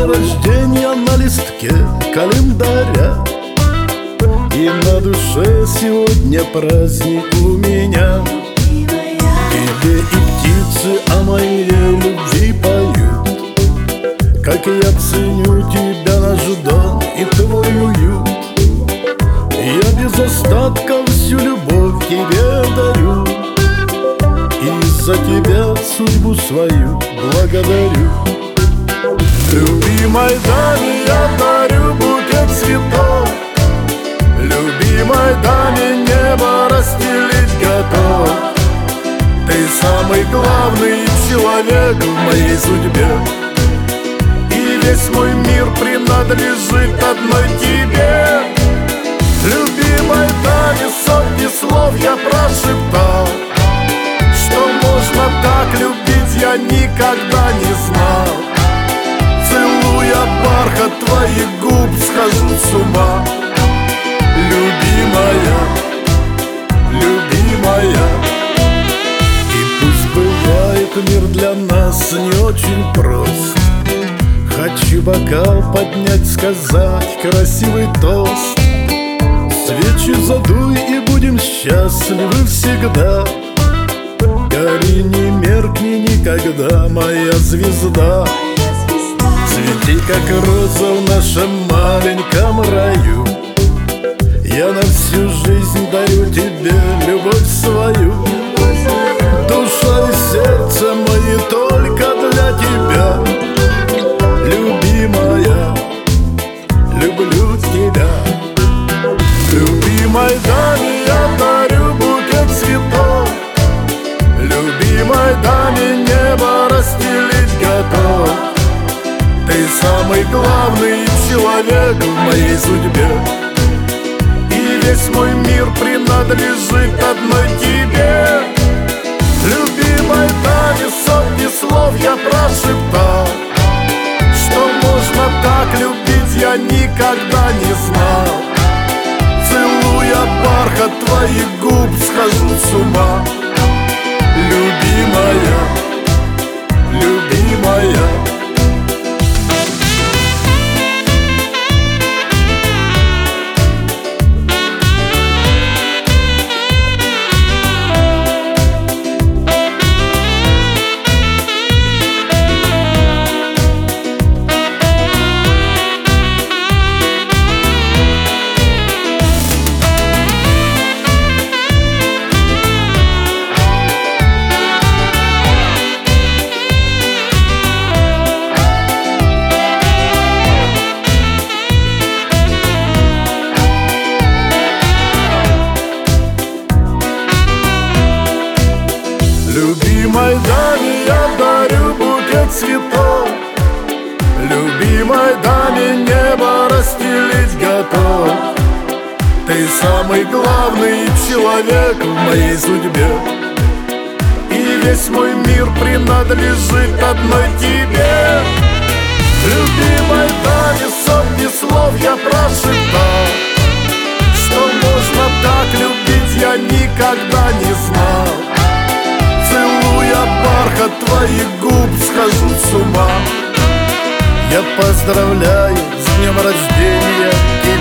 день рождения на листке календаря, и на душе сегодня праздник у меня. Тебе и птицы о моей любви поют, как я ценю тебя, наш дом и твой уют. Я без остатка всю любовь тебе дарю, и за тебя судьбу свою благодарю. Любимой даме я дарю букет цветов, любимой даме небо расстелить готов. Ты самый главный человек в моей судьбе, и весь мой мир принадлежит одной тебе. Любимой даме сотни слов я прошептал, что можно так любить, я никогда не знал. Целуя бархат твоих губ, схожу с ума. Любимая, любимая. И пусть бывает мир для нас не очень прост, хочу бокал поднять, сказать красивый тост. Свечи задуй, и будем счастливы всегда. Гори, не меркни никогда, моя звезда. Цвети, как роза в нашем маленьком раю. Я на всю жизнь дарю тебе любовь свою. Душа и сердце мои только для тебя. Любимая, люблю тебя. Любимой даме я дарю букет цветов, любимой даме небо расстелить готов. Ты самый главный человек в моей судьбе, и весь мой мир принадлежит одной тебе. Любимой даме сотни слов я прошептал, что можно так любить, я никогда не знал. Целуя бархат твоих губ, схожу с ума. Любимая, любимая. Любимой даме я дарю букет цветов, любимой даме небо расстелить готов. Ты самый главный человек в моей судьбе, и весь мой мир принадлежит одной тебе. Любимой даме сотни слов я прошептал, что можно так любить, я никогда не знал. Целуя бархат твоих губ, схожу с ума. Я поздравляю с днем рождения